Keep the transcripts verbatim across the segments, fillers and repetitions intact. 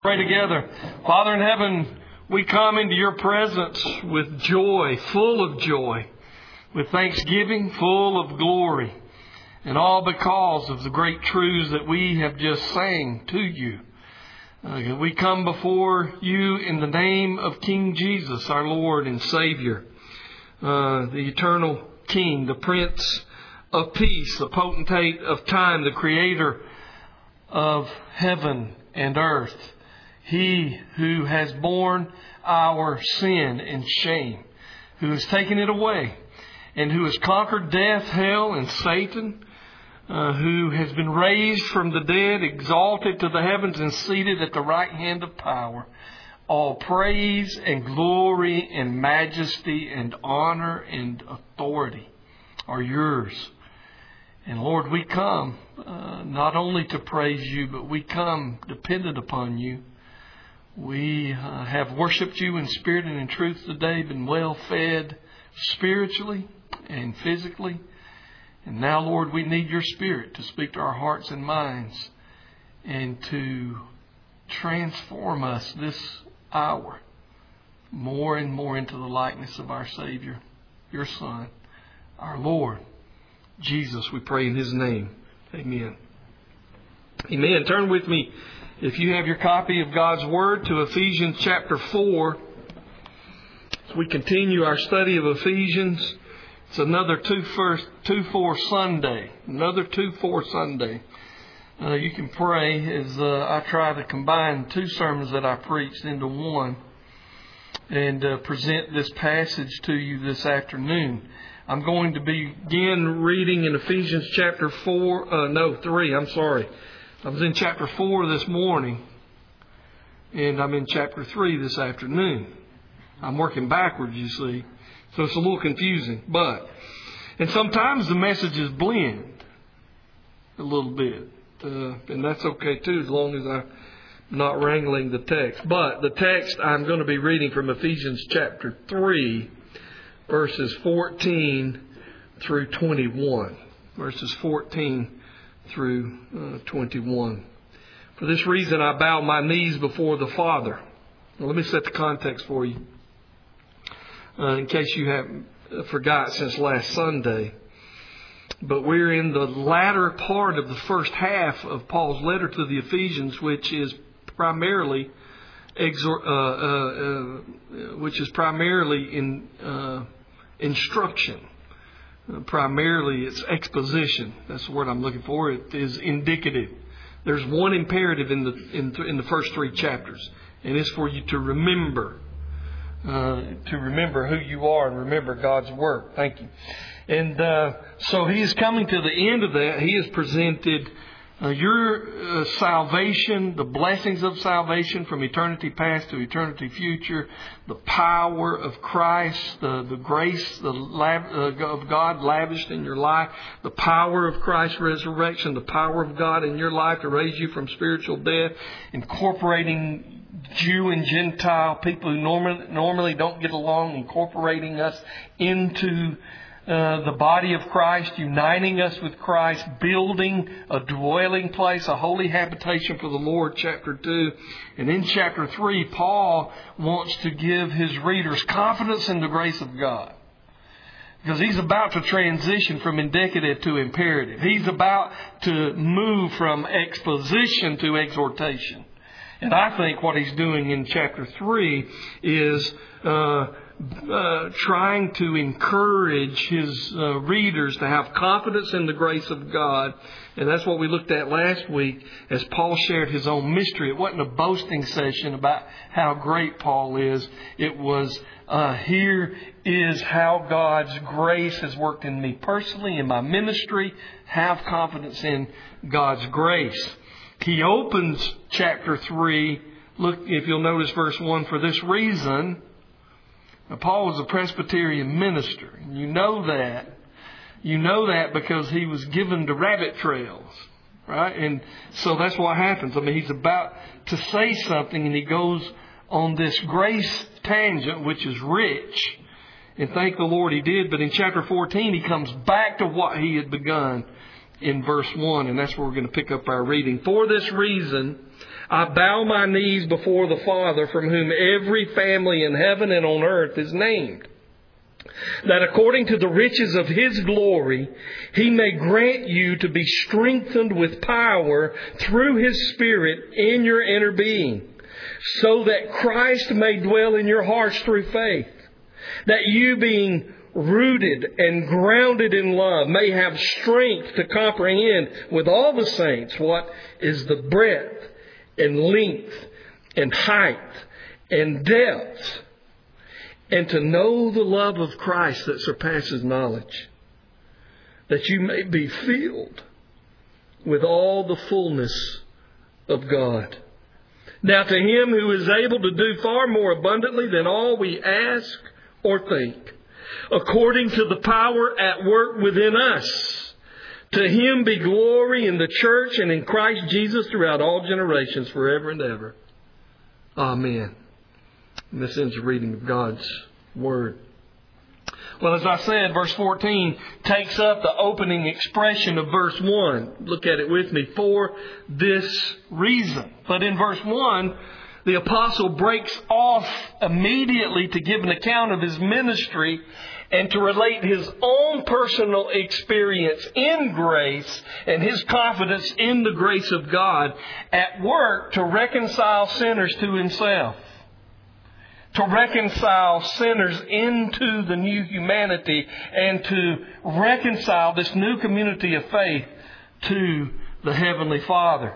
Pray together. Father in heaven, we come into your presence with joy, full of joy, with thanksgiving, full of glory, and all because of the great truths that we have just sang to you. Uh, we come before you in the name of King Jesus, our Lord and Savior, uh, the eternal King, the Prince of Peace, the potentate of time, the Creator of heaven and earth. He who has borne our sin and shame, who has taken it away, and who has conquered death, hell, and Satan, uh, who has been raised from the dead, exalted to the heavens, and seated at the right hand of power. All praise and glory and majesty and honor and authority are yours. And Lord, we come uh, not only to praise you, but we come dependent upon you. We uh, have worshipped you in spirit and in truth today, been well fed spiritually and physically. And now, Lord, we need your Spirit to speak to our hearts and minds and to transform us this hour more and more into the likeness of our Savior, your Son, our Lord, Jesus. We pray in His name. Amen. Amen. Turn with me, if you have your copy of God's Word, to Ephesians chapter four. As we continue our study of Ephesians, it's another two four Sunday. Another two four Sunday. Uh, you can pray as uh, I try to combine two sermons that I preached into one and uh, present this passage to you this afternoon. I'm going to begin reading in Ephesians chapter four. Uh, no, three. I'm sorry. I was in chapter four this morning, and I'm in chapter three this afternoon. I'm working backwards, you see, so it's a little confusing. But, and sometimes the messages blend a little bit, uh, and that's okay too, as long as I'm not wrangling the text. But the text I'm going to be reading from Ephesians chapter three, verses fourteen through twenty-one. Verses fourteen through uh, twenty-one. For this reason I bow my knees before the Father. Well, let me set the context for you, uh, in case you haven't forgot since last Sunday. But we're in the latter part of the first half of Paul's letter to the Ephesians, which is primarily exor- uh, uh, uh, which is primarily in uh, instruction. Uh, primarily, it's exposition. That's the word I'm looking for. It is indicative. There's one imperative in the in, th- in the first three chapters, and it's for you to remember, uh, to remember who you are and remember God's work. Thank you. And uh, so He is coming to the end of that. He has presented uh, your uh, salvation, the blessings of salvation from eternity past to eternity future, the power of Christ, the, the grace the lab, uh, of God lavished in your life, the power of Christ's resurrection, the power of God in your life to raise you from spiritual death, incorporating Jew and Gentile, people who normally, normally don't get along, incorporating us into Uh, the body of Christ, uniting us with Christ, building a dwelling place, a holy habitation for the Lord, chapter two. And in chapter three, Paul wants to give his readers confidence in the grace of God. Because he's about to transition from indicative to imperative. He's about to move from exposition to exhortation. And I think what he's doing in chapter three is Uh, Uh, trying to encourage his uh, readers to have confidence in the grace of God. And that's what we looked at last week as Paul shared his own mystery. It wasn't a boasting session about how great Paul is. It was, uh, here is how God's grace has worked in me personally, in my ministry. Have confidence in God's grace. He opens chapter three. Look, if you'll notice verse one, for this reason. Now, Paul was a Presbyterian minister. And you know that. You know that because he was given to rabbit trails. Right? And so that's what happens. I mean, he's about to say something and he goes on this grace tangent, which is rich. And thank the Lord he did. But in chapter fourteen, he comes back to what he had begun in verse one. And that's where we're going to pick up our reading. For this reason, I bow my knees before the Father, from whom every family in heaven and on earth is named, that according to the riches of His glory, He may grant you to be strengthened with power through His Spirit in your inner being, so that Christ may dwell in your hearts through faith, that you, being rooted and grounded in love, may have strength to comprehend with all the saints what is the breadth and length and height and depth, and to know the love of Christ that surpasses knowledge, that you may be filled with all the fullness of God. Now to Him who is able to do far more abundantly than all we ask or think, according to the power at work within us, to Him be glory in the church and in Christ Jesus throughout all generations, forever and ever. Amen. And this ends the reading of God's Word. Well, as I said, verse fourteen takes up the opening expression of verse one. Look at it with me. For this reason. But in verse one, the apostle breaks off immediately to give an account of his ministry and to relate his own personal experience in grace and his confidence in the grace of God at work to reconcile sinners to Himself, to reconcile sinners into the new humanity, and to reconcile this new community of faith to the Heavenly Father.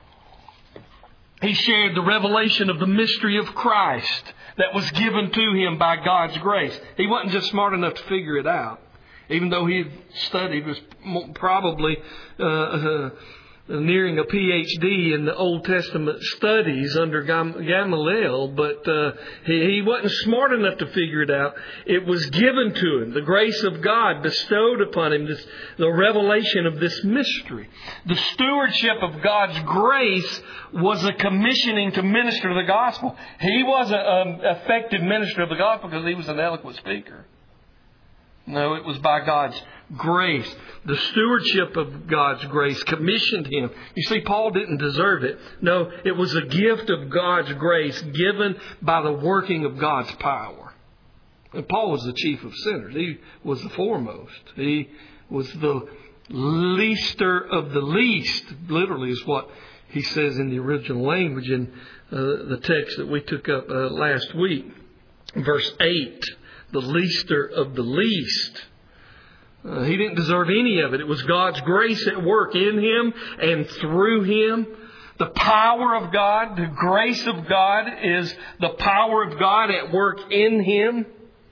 He shared the revelation of the mystery of Christ that was given to him by God's grace. He wasn't just smart enough to figure it out, even though he had studied, was probably uh, uh, nearing a P H D in the Old Testament studies under Gamaliel, but uh, he, he wasn't smart enough to figure it out. It was given to him. The grace of God bestowed upon him this, the revelation of this mystery. The stewardship of God's grace was a commissioning to minister the gospel. He wasn't an effective minister of the gospel because he was an eloquent speaker. No, it was by God's grace. The stewardship of God's grace commissioned him. You see, Paul didn't deserve it. No, it was a gift of God's grace given by the working of God's power. And Paul was the chief of sinners. He was the foremost. He was the leaster of the least, literally is what he says in the original language in uh, the text that we took up uh, last week. Verse eight. The leaster of the least. Uh, he didn't deserve any of it. It was God's grace at work in him and through him. The power of God, the grace of God is the power of God at work in him.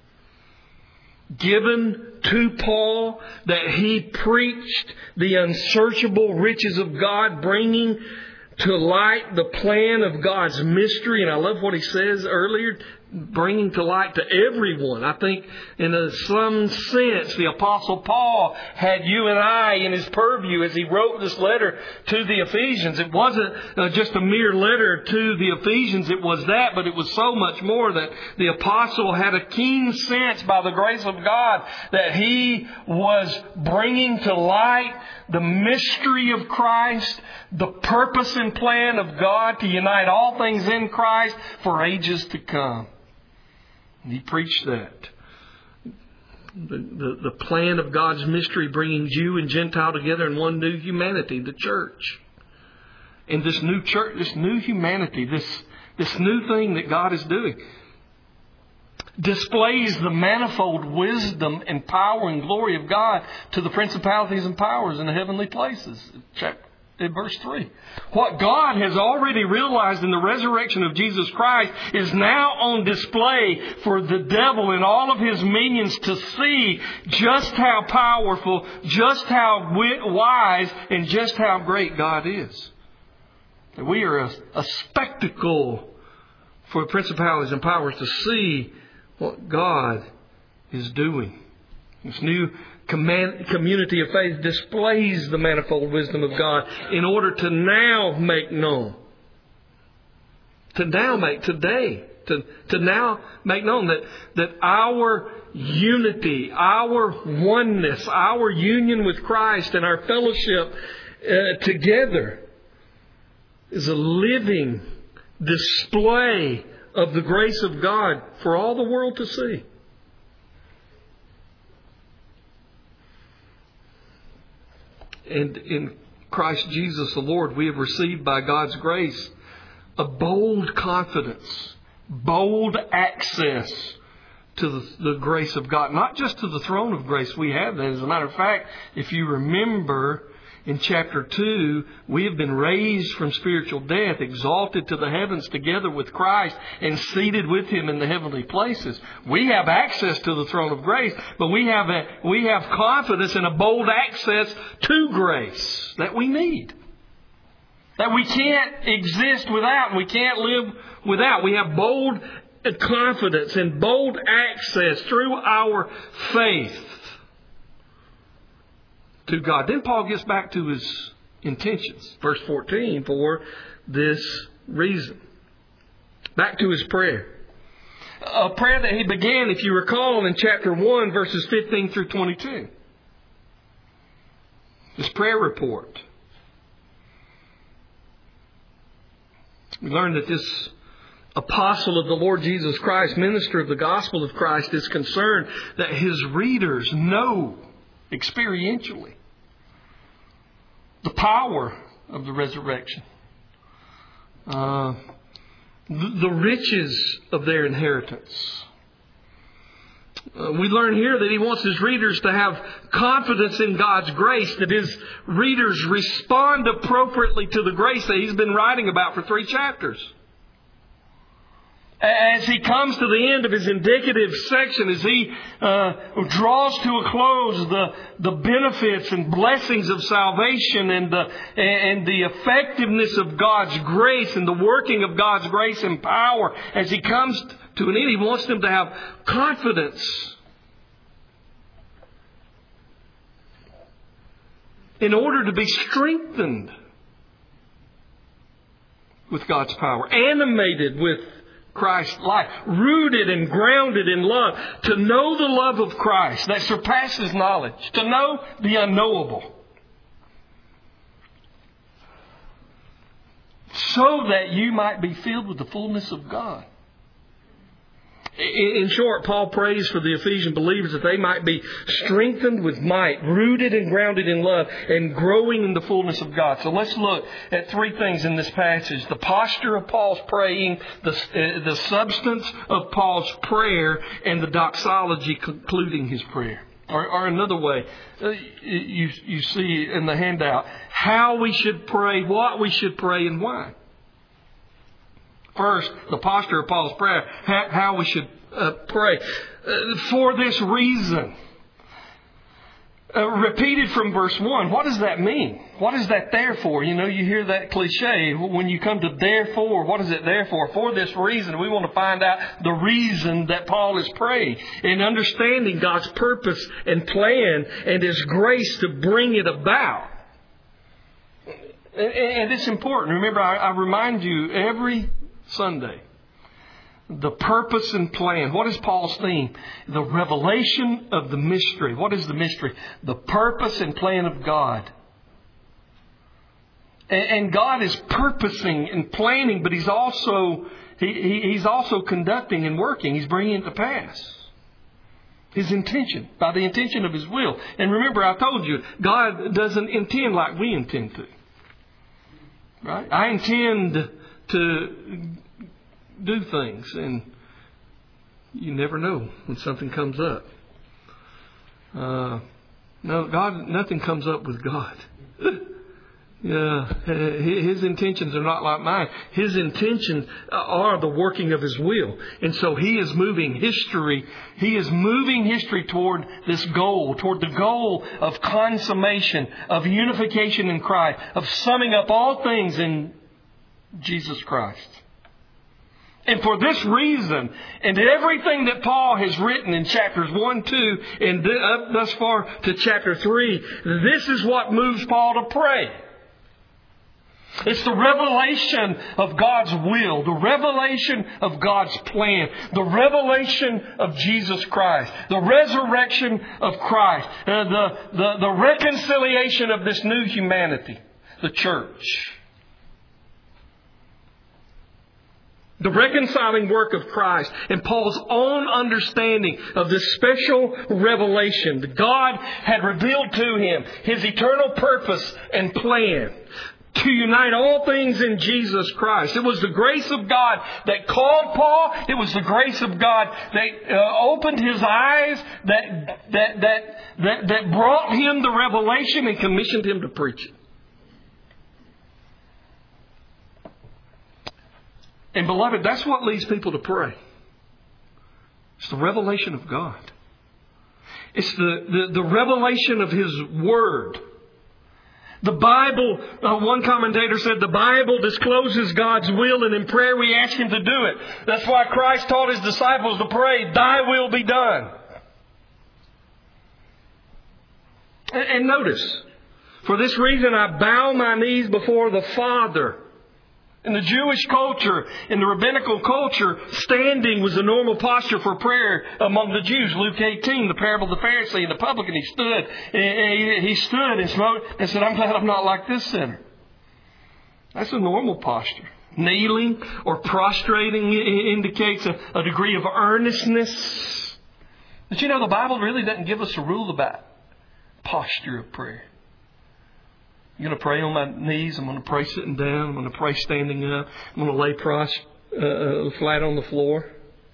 Given to Paul that he preached the unsearchable riches of God, bringing to light the plan of God's mystery. And I love what he says earlier, bringing to light to everyone. I think in a, some sense the Apostle Paul had you and I in his purview as he wrote this letter to the Ephesians. It wasn't uh, just a mere letter to the Ephesians. It was that, but it was so much more that the Apostle had a keen sense by the grace of God that he was bringing to light the mystery of Christ, the purpose and plan of God to unite all things in Christ for ages to come. He preached that. The, the, the plan of God's mystery bringing Jew and Gentile together in one new humanity, the church. And this new church, this new humanity, this, this new thing that God is doing displays the manifold wisdom and power and glory of God to the principalities and powers in the heavenly places. Check. In verse three. What God has already realized in the resurrection of Jesus Christ is now on display for the devil and all of his minions to see just how powerful, just how wise, and just how great God is. That we are a, a spectacle for principalities and powers to see what God is doing. This new command, community of faith displays the manifold wisdom of God in order to now make known. To now make, today, to, to now make known that, that our unity, our oneness, our union with Christ and our fellowship uh, together is a living display of the grace of God for all the world to see. And in Christ Jesus the Lord, we have received by God's grace a bold confidence, bold access to the, the grace of God. Not just to the throne of grace we have. As a matter of fact, if you remember in chapter two, we have been raised from spiritual death, exalted to the heavens together with Christ, and seated with Him in the heavenly places. We have access to the throne of grace, but we have a, we have confidence and a bold access to grace that we need. That we can't exist without, and we can't live without. We have bold confidence and bold access through our faith to God. Then Paul gets back to his intentions. Verse fourteen, for this reason. Back to his prayer. A prayer that he began, if you recall, in chapter one, verses fifteen through twenty-two. His prayer report. We learned that this apostle of the Lord Jesus Christ, minister of the gospel of Christ, is concerned that his readers know experientially the power of the resurrection, uh, the riches of their inheritance. Uh, we learn here that he wants his readers to have confidence in God's grace, that his readers respond appropriately to the grace that he's been writing about for three chapters. As he comes to the end of his indicative section, as he uh, draws to a close the, the benefits and blessings of salvation and the, and the effectiveness of God's grace and the working of God's grace and power, as he comes to an end, he wants them to have confidence in order to be strengthened with God's power, animated with Christ's life, rooted and grounded in love, to know the love of Christ that surpasses knowledge, to know the unknowable, so that you might be filled with the fullness of God. In short, Paul prays for the Ephesian believers that they might be strengthened with might, rooted and grounded in love, and growing in the fullness of God. So let's look at three things in this passage. The posture of Paul's praying, the, uh, the substance of Paul's prayer, and the doxology concluding his prayer. Or, or another way, uh, you, you see in the handout, how we should pray, what we should pray, and why. First, the posture of Paul's prayer, how we should uh, pray. Uh, for this reason. Uh, repeated from verse one. What does that mean? What is that there for? You know, you hear that cliche. When you come to therefore, what is it there for? For this reason. We want to find out the reason that Paul is praying. And understanding God's purpose and plan and His grace to bring it about. And it's important. Remember, I, I remind you every Sunday, the purpose and plan. What is Paul's theme? The revelation of the mystery. What is the mystery? The purpose and plan of God. And God is purposing and planning, but He's also he, He's also conducting and working. He's bringing it to pass. His intention, by the intention of His will. And remember, I told you, God doesn't intend like we intend to. Right? I intend to do things, and you never know when something comes up. Uh, no, God, nothing comes up with God. Yeah, His intentions are not like mine. His intentions are the working of His will. And so He is moving history. He is moving history toward this goal, toward the goal of consummation, of unification in Christ, of summing up all things in Jesus Christ. And for this reason, and everything that Paul has written in chapters one, two, and up thus far to chapter three, this is what moves Paul to pray. It's the revelation of God's will, the revelation of God's plan, the revelation of Jesus Christ, the resurrection of Christ, uh, the, the, the reconciliation of this new humanity, the church. The reconciling work of Christ and Paul's own understanding of this special revelation that God had revealed to him, His eternal purpose and plan to unite all things in Jesus Christ. It was the grace of God that called Paul. It was the grace of God that uh, opened his eyes, that, that, that, that, that brought him the revelation and commissioned him to preach it. And beloved, that's what leads people to pray. It's the revelation of God. It's the, the, the revelation of His Word. The Bible, uh, one commentator said, the Bible discloses God's will, and in prayer we ask Him to do it. That's why Christ taught His disciples to pray, Thy will be done. And, and notice, for this reason I bow my knees before the Father. In the Jewish culture, in the rabbinical culture, standing was the normal posture for prayer among the Jews. Luke eighteen, the parable of the Pharisee and the publican, he stood, he stood and smoked and said, I'm glad I'm not like this sinner. That's a normal posture. Kneeling or prostrating indicates a, a degree of earnestness. But you know, the Bible really doesn't give us a rule about posture of prayer. I'm going to pray on my knees. I'm going to pray sitting down. I'm going to pray standing up. I'm going to lay pros, uh, flat on the floor.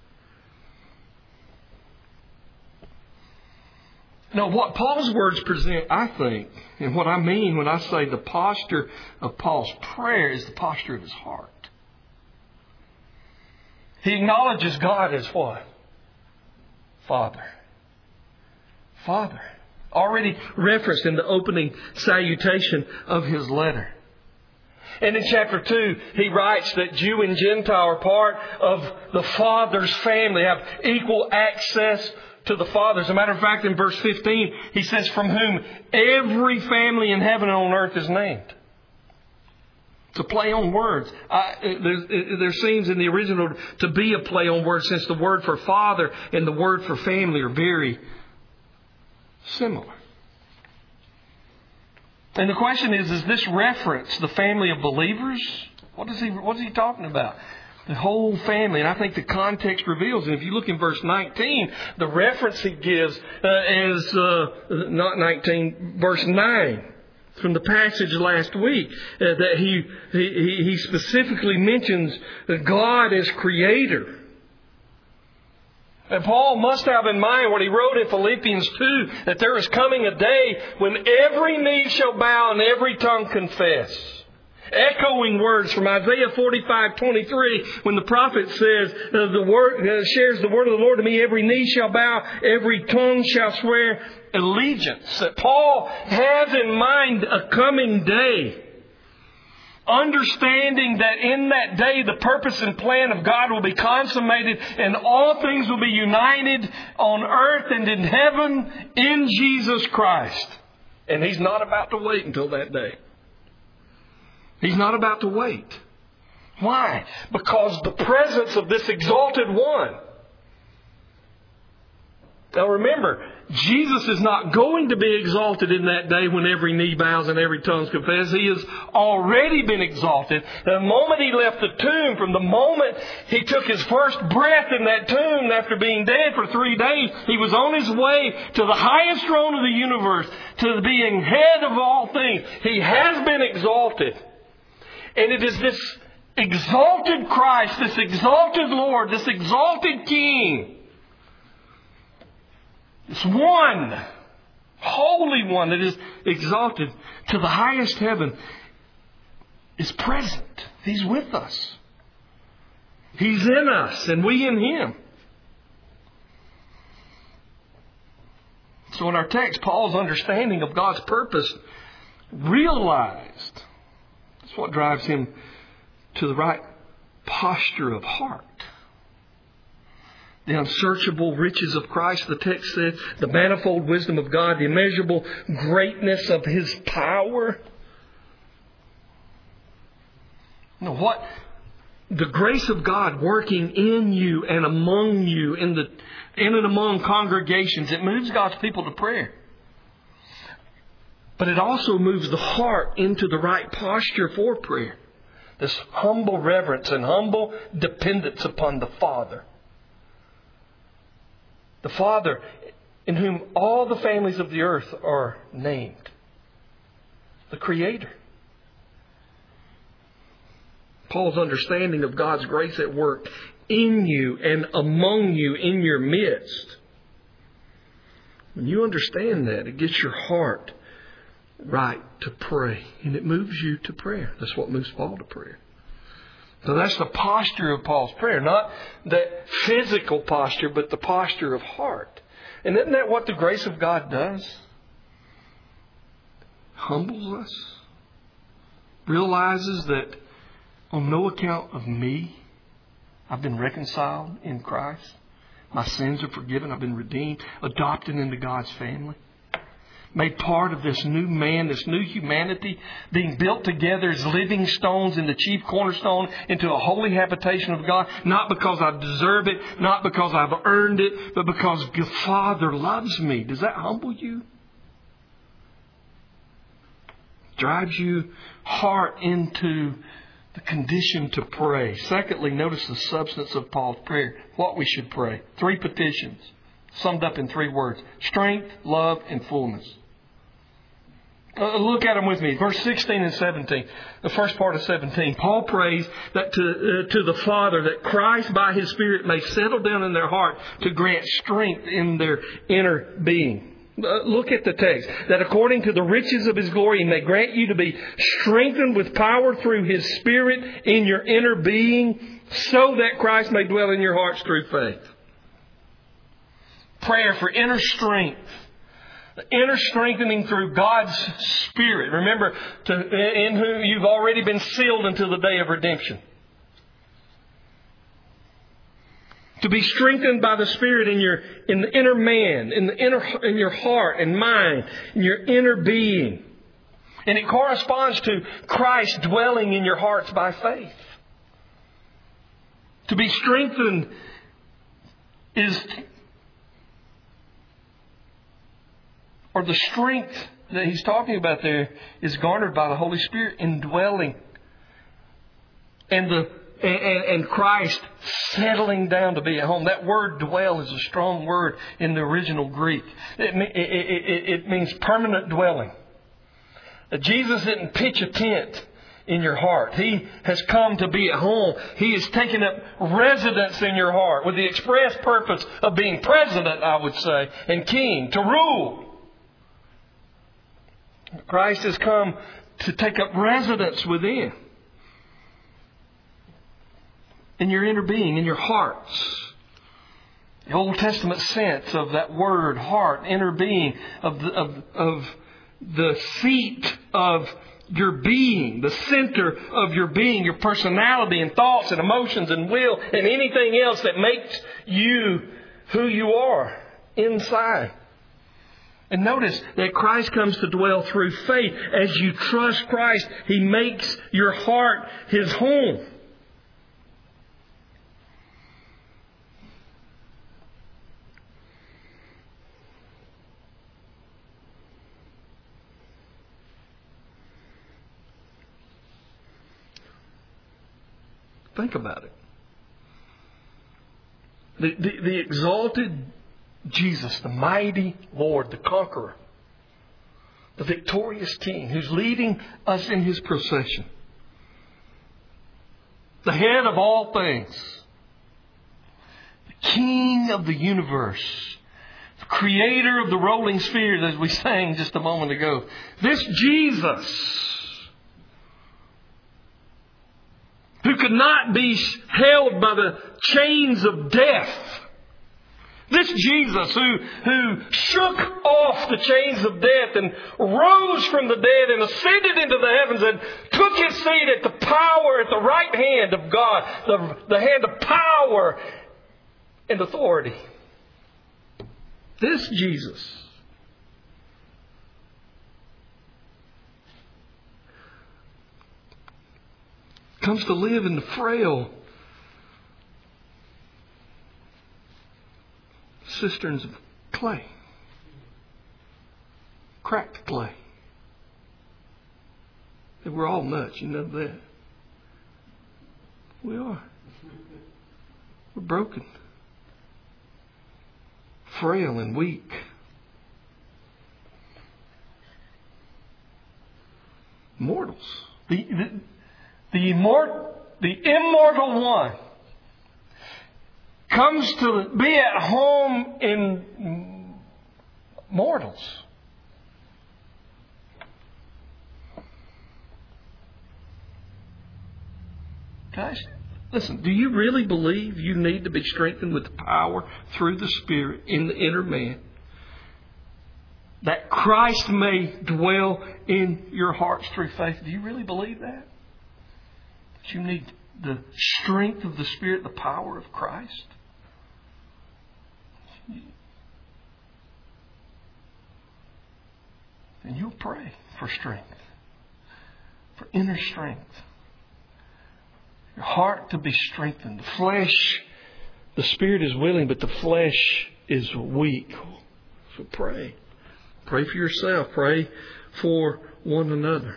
Now, what Paul's words present, I think, and what I mean when I say the posture of Paul's prayer is the posture of his heart. He acknowledges God as what? Father. Father. Already referenced in the opening salutation of his letter. And in chapter two, he writes that Jew and Gentile are part of the Father's family, have equal access to the Father. As a matter of fact, in verse fifteen, he says, from whom every family in heaven and on earth is named. It's a play on words. I, there, there seems in the original to be a play on words, since the word for father and the word for family are very similar. And the question is, is this reference the family of believers? What is he, what is he talking about? The whole family. And I think the context reveals. And if you look in verse nineteen, the reference he gives uh, is, uh, not nineteen, verse nine. From the passage last week, uh, that he, he, he specifically mentions God as creator. And Paul must have in mind what he wrote in Philippians two, that there is coming a day when every knee shall bow and every tongue confess. Echoing words from Isaiah forty-five twenty-three, when the prophet says, uh, the word uh, shares the word of the Lord to me, every knee shall bow, every tongue shall swear allegiance. That Paul has in mind a coming day. Understanding that in that day the purpose and plan of God will be consummated and all things will be united on earth and in heaven in Jesus Christ. And he's not about to wait until that day. He's not about to wait. Why? Because the presence of this exalted one. Now remember, Jesus is not going to be exalted in that day when every knee bows and every tongue confesses. He has already been exalted. The moment He left the tomb, from the moment He took His first breath in that tomb after being dead for three days, He was on His way to the highest throne of the universe, to being head of all things. He has been exalted. And it is this exalted Christ, this exalted Lord, this exalted King, this one, holy one that is exalted to the highest heaven, is present. He's with us. He's in us and we in Him. So in our text, Paul's understanding of God's purpose realized. That's what drives him to the right posture of heart. The unsearchable riches of Christ, the text says, the manifold wisdom of God, the immeasurable greatness of His power. You know what? The grace of God working in you and among you, in the in and among congregations, it moves God's people to prayer. But it also moves the heart into the right posture for prayer. This humble reverence and humble dependence upon the Father. The Father in whom all the families of the earth are named. The Creator. Paul's understanding of God's grace at work in you and among you in your midst. When you understand that, it gets your heart right to pray. And it moves you to prayer. That's what moves Paul to prayer. So that's the posture of Paul's prayer. Not that physical posture, but the posture of heart. And isn't that what the grace of God does? Humbles us. Realizes that on no account of me, I've been reconciled in Christ. My sins are forgiven. I've been redeemed. Adopted into God's family. Made part of this new man, this new humanity, being built together as living stones in the chief cornerstone into a holy habitation of God. Not because I deserve it, not because I've earned it, but because the Father loves me. Does that humble you? Drives you heart into the condition to pray. Secondly, notice the substance of Paul's prayer. What we should pray. Three petitions. Summed up in three words. Strength, love, and fullness. Uh, look at them with me. Verse sixteen and seventeen. The first part of seventeen. Paul prays that to, uh, to the Father that Christ by His Spirit may settle down in their heart to grant strength in their inner being. Uh, look at the text. That according to the riches of His glory He may grant you to be strengthened with power through His Spirit in your inner being, so that Christ may dwell in your hearts through faith. Prayer for inner strength. Inner strengthening through God's Spirit. Remember, to, in whom you've already been sealed until the day of redemption. To be strengthened by the Spirit in your in the inner man, in the inner in your heart and mind, in your inner being. And it corresponds to Christ dwelling in your hearts by faith. To be strengthened is, or the strength that he's talking about there is garnered by the Holy Spirit indwelling. And the And, and Christ settling down to be at home. That word dwell is a strong word in the original Greek. It, it, it, it means permanent dwelling. Jesus didn't pitch a tent in your heart. He has come to be at home. He has taken up residence in your heart with the express purpose of being president, I would say, and king, to rule. Christ has come to take up residence within. In your inner being, in your hearts. The Old Testament sense of that word, heart, inner being, of the, of, of the seat of your being, the center of your being, your personality and thoughts and emotions and will and anything else that makes you who you are inside. And notice that Christ comes to dwell through faith. As you trust Christ, He makes your heart His home. Think about it. The, the, the exalted Jesus, the mighty Lord, the conqueror, the victorious King who's leading us in His procession, the head of all things, the King of the universe, the creator of the rolling spheres, as we sang just a moment ago. This Jesus, who could not be held by the chains of death. This Jesus who, who shook off the chains of death and rose from the dead and ascended into the heavens and took His seat at the power, at the right hand of God, the, the hand of power and authority. This Jesus comes to live in the frail cisterns of clay. Cracked clay. And we're all nuts, you know that. We are. We're broken. Frail and weak. Mortals. The, the, the, immort, the immortal one comes to be at home in mortals. Guys, listen, do you really believe you need to be strengthened with the power through the Spirit in the inner man, that Christ may dwell in your hearts through faith? Do you really believe that? That you need the strength of the Spirit, the power of Christ? And you'll pray for strength, for inner strength. Your heart to be strengthened. The flesh, the Spirit is willing, but the flesh is weak. So pray. Pray for yourself. Pray for one another.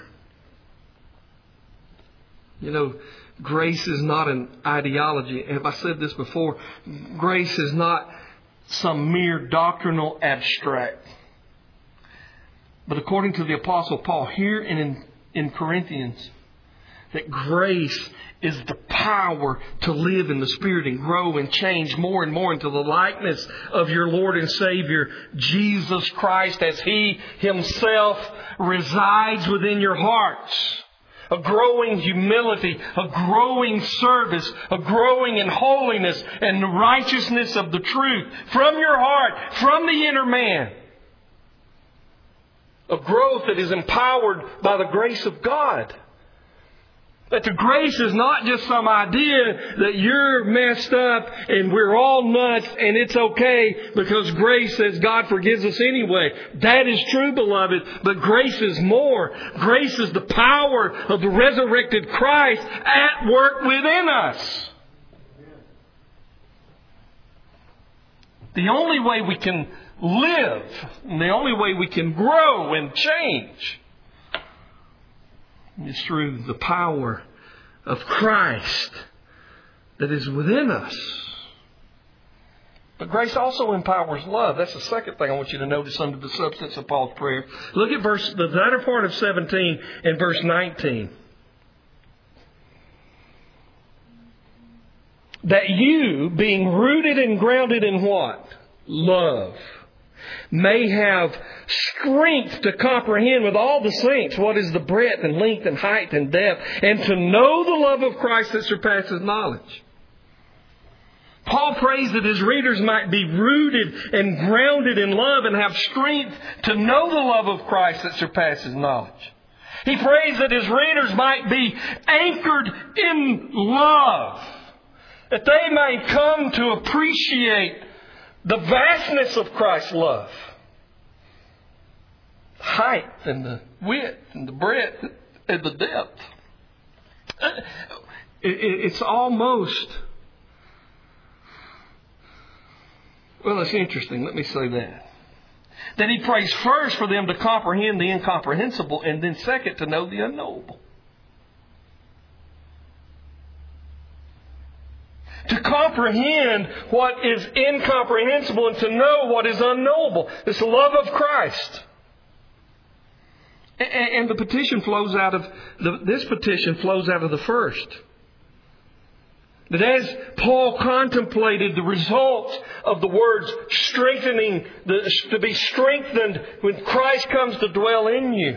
You know, grace is not an ideology. Have I said this before? Grace is not some mere doctrinal abstract. But according to the Apostle Paul, here in, in Corinthians, that grace is the power to live in the Spirit and grow and change more and more into the likeness of your Lord and Savior, Jesus Christ, as He Himself resides within your hearts. A growing humility, a growing service, a growing in holiness and the righteousness of the truth from your heart, from the inner man. A growth that is empowered by the grace of God. That the grace is not just some idea that you're messed up and we're all nuts and it's okay because grace says God forgives us anyway. That is true, beloved. But grace is more. Grace is the power of the resurrected Christ at work within us. The only way we can live, and the only way we can grow and change, is through the power of Christ that is within us. But grace also empowers love. That's the second thing I want you to notice under the substance of Paul's prayer. Look at verse the latter part of seventeen and verse nineteen. That you, being rooted and grounded in what? Love, may have strength to comprehend with all the saints what is the breadth and length and height and depth, and to know the love of Christ that surpasses knowledge. Paul prays that his readers might be rooted and grounded in love and have strength to know the love of Christ that surpasses knowledge. He prays that his readers might be anchored in love, that they may come to appreciate the vastness of Christ's love. The height and the width and the breadth and the depth. It's almost... Well, it's interesting. Let me say that. That he prays first for them to comprehend the incomprehensible, and then second to know the unknowable. To comprehend what is incomprehensible and to know what is unknowable. This love of Christ. And the petition flows out of, the, this petition flows out of the first. That as Paul contemplated the results of the words strengthening, the, to be strengthened when Christ comes to dwell in you.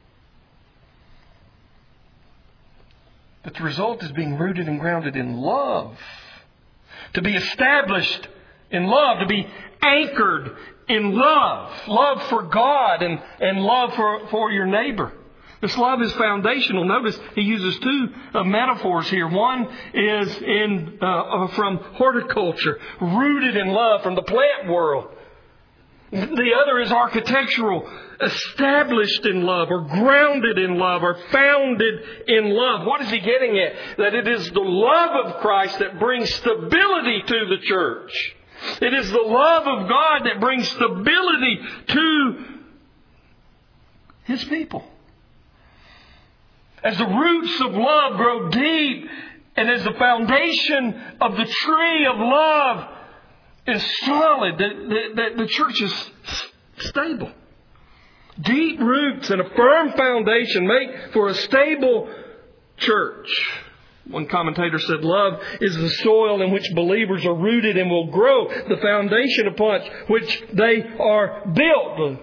But the result is being rooted and grounded in love. To be established in love. To be anchored in love. Love for God and, and love for, for your neighbor. This love is foundational. Notice he uses two uh, metaphors here. One is in uh, from horticulture, rooted in love from the plant world. The other is architectural, established in love or grounded in love or founded in love. What is he getting at? That it is the love of Christ that brings stability to the church. It is the love of God that brings stability to His people. As the roots of love grow deep And as the foundation of the tree of love is solid, that the, the, the church is stable. Deep roots and a firm foundation make for a stable church. One commentator said, love is the soil in which believers are rooted and will grow, the foundation upon which they are built.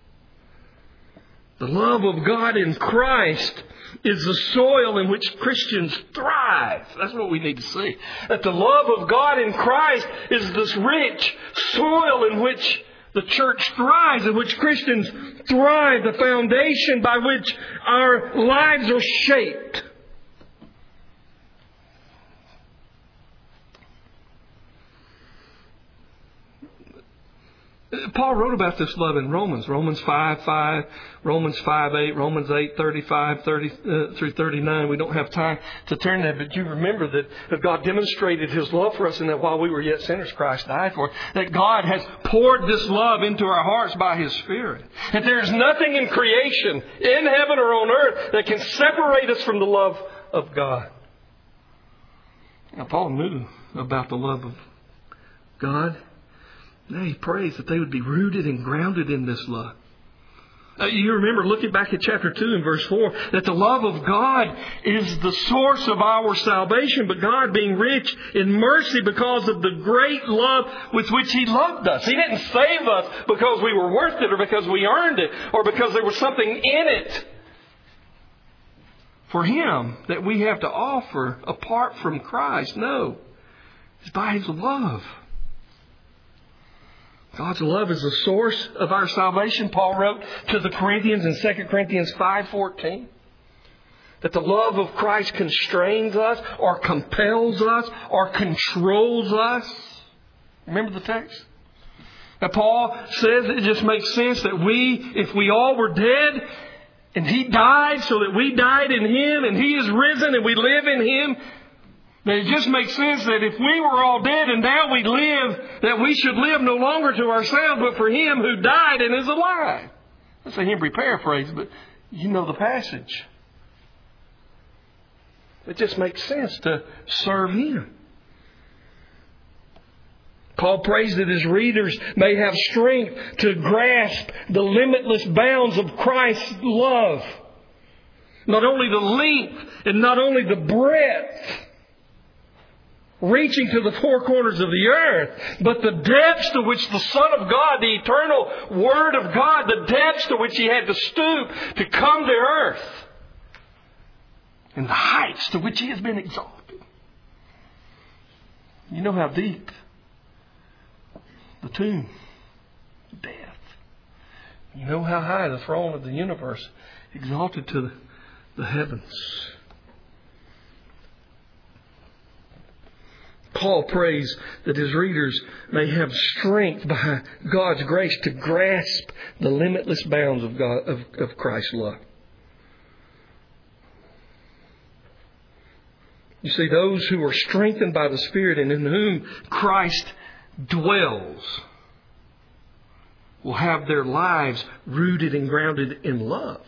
The love of God in Christ is the soil in which Christians thrive. That's what we need to see. That the love of God in Christ is this rich soil in which the church thrives, in which Christians thrive, the foundation by which our lives are shaped. Paul wrote about this love in Romans. Romans five five, Romans five eight, Romans eight thirty-five thirty, uh, through thirty-nine. We don't have time to turn that, but you remember that, that God demonstrated His love for us, and that while we were yet sinners, Christ died for us. That God has poured this love into our hearts by His Spirit. That there is nothing in creation, in heaven or on earth, that can separate us from the love of God. Now, Paul knew about the love of God. Now he prays that they would be rooted and grounded in this love. Uh, you remember looking back at chapter two and verse four, that the love of God is the source of our salvation, but God being rich in mercy because of the great love with which He loved us. He didn't save us because we were worth it or because we earned it or because there was something in it for Him that we have to offer apart from Christ. No, it's by His love. God's love is the source of our salvation. Paul wrote to the Corinthians in Second Corinthians five fourteen that the love of Christ constrains us or compels us or controls us. Remember the text? Now Paul says it just makes sense that we, if we all were dead and He died so that we died in Him and He is risen and we live in Him, that it just makes sense that if we were all dead and now we live, that we should live no longer to ourselves, but for Him who died and is alive. That's a Henry paraphrase, but you know the passage. It just makes sense to serve Him. Paul prays that his readers may have strength to grasp the limitless bounds of Christ's love. Not only the length and not only the breadth, reaching to the four corners of the earth, but the depths to which the Son of God, the eternal Word of God, the depths to which He had to stoop to come to earth, and the heights to which He has been exalted. You know how deep the tomb, death. You know how high the throne of the universe, exalted to the, the heavens. Paul prays that his readers may have strength by God's grace to grasp the limitless bounds of God of, of Christ's love. You see, those who are strengthened by the Spirit and in whom Christ dwells will have their lives rooted and grounded in love.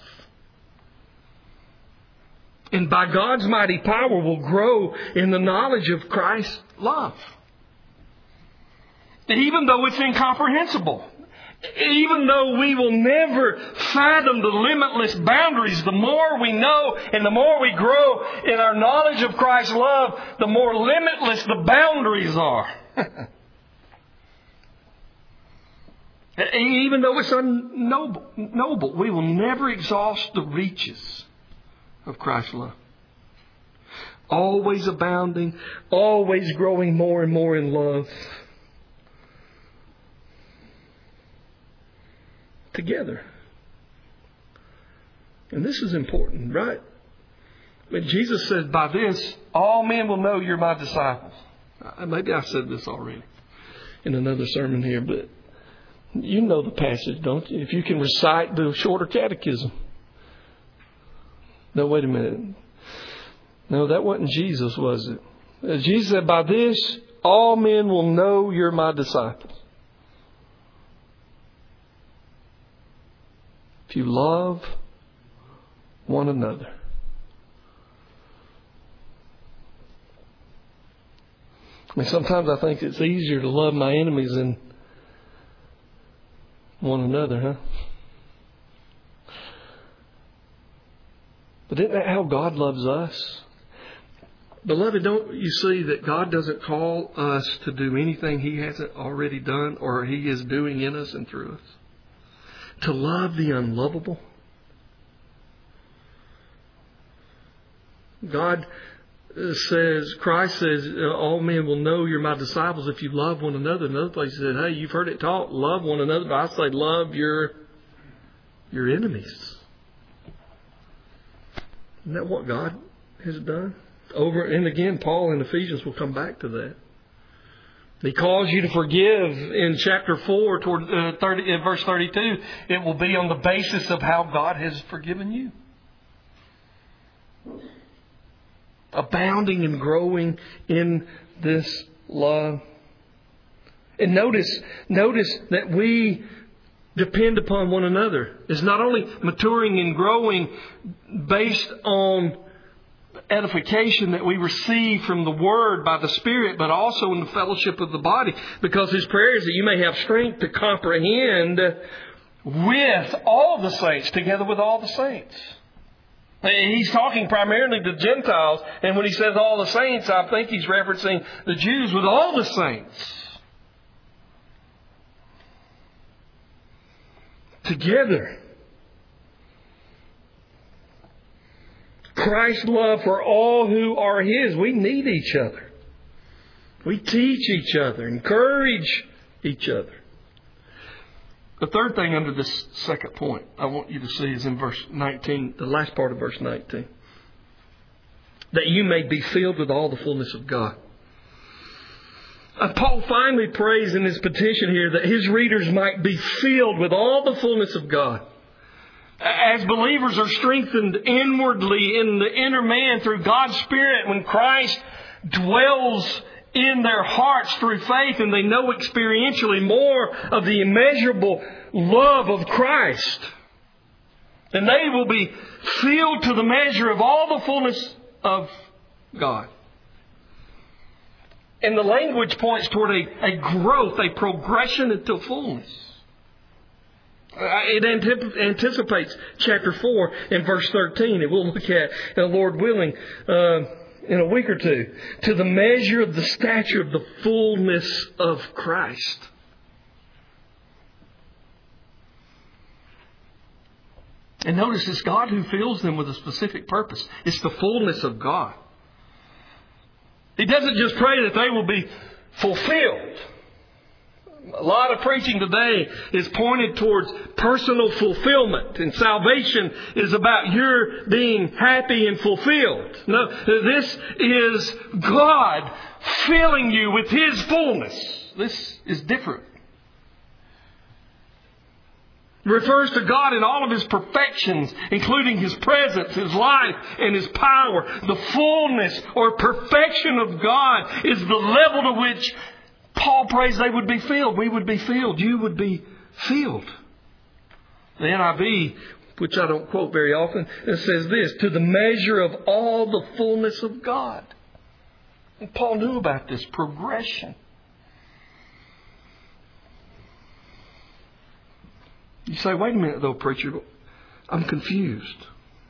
And by God's mighty power will grow in the knowledge of Christ's love. Even though it's incomprehensible. Even though we will never fathom the limitless boundaries, the more we know and the more we grow in our knowledge of Christ's love, the more limitless the boundaries are. Even though it's unknowable, we will never exhaust the reaches of Christ's love. Always abounding, always growing more and more in love. Together. And this is important, right? When Jesus said, by this, all men will know you're my disciples. Maybe I've said this already in another sermon here, but you know the passage, don't you? If you can recite the shorter catechism. No, wait a minute. No, that wasn't Jesus, was it? Jesus said, by this, all men will know you're my disciples. If you love one another. I mean, sometimes I think it's easier to love my enemies than one another, huh? But isn't that how God loves us? Beloved, don't you see that God doesn't call us to do anything He hasn't already done or He is doing in us and through us? To love the unlovable. God says, Christ says, all men will know you're my disciples if you love one another. Another place He said, hey, you've heard it taught, love one another, but I say love your, your enemies. Isn't that what God has done? Over and again, Paul in Ephesians will come back to that. He calls you to forgive in chapter four, toward uh, thirty, uh, verse thirty-two. It will be on the basis of how God has forgiven you. Abounding and growing in this love. And notice, notice that we depend upon one another. It's not only maturing and growing based on edification that we receive from the Word by the Spirit, but also in the fellowship of the body. Because His prayer is that you may have strength to comprehend with all the saints, together with all the saints. He's talking primarily to Gentiles, and when He says all the saints, I think He's referencing the Jews with all the saints. Together. Christ's love for all who are His. We need each other. We teach each other, encourage each other. The third thing under this second point I want you to see is in verse nineteen, the last part of verse nineteen. That you may be filled with all the fullness of God. Uh, Paul finally prays in his petition here that his readers might be filled with all the fullness of God. As believers are strengthened inwardly in the inner man through God's Spirit, when Christ dwells in their hearts through faith and they know experientially more of the immeasurable love of Christ, then they will be filled to the measure of all the fullness of God. And the language points toward a, a growth, a progression into fullness. It anticipates chapter four and verse thirteen. It we'll look at, uh, Lord willing, uh, in a week or two. To the measure of the stature of the fullness of Christ. And notice it's God who fills them with a specific purpose. It's the fullness of God. He doesn't just pray that they will be fulfilled. A lot of preaching today is pointed towards personal fulfillment. And salvation is about your being happy and fulfilled. No, this is God filling you with His fullness. This is different. It refers to God in all of His perfections, including His presence, His life, and His power. The fullness or perfection of God is the level to which Paul prays they would be filled. We would be filled. You would be filled. The N I V, which I don't quote very often, it says this: to the measure of all the fullness of God. And Paul knew about this progression. You say, wait a minute though, preacher. I'm confused.